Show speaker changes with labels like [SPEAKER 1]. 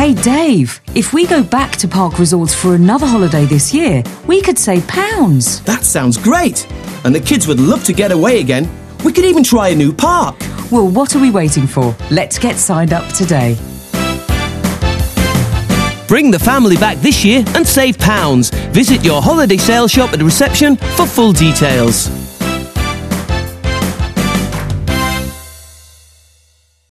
[SPEAKER 1] Hey Dave, if we go back to Park Resorts for another holiday this year, we could save pounds.
[SPEAKER 2] That sounds great. And the kids would love to get away again. We could even try a new park.
[SPEAKER 1] Well, what are we waiting for? Let's get signed up today.
[SPEAKER 3] Bring the family back this year and save pounds. Visit your holiday sales shop at reception for full details.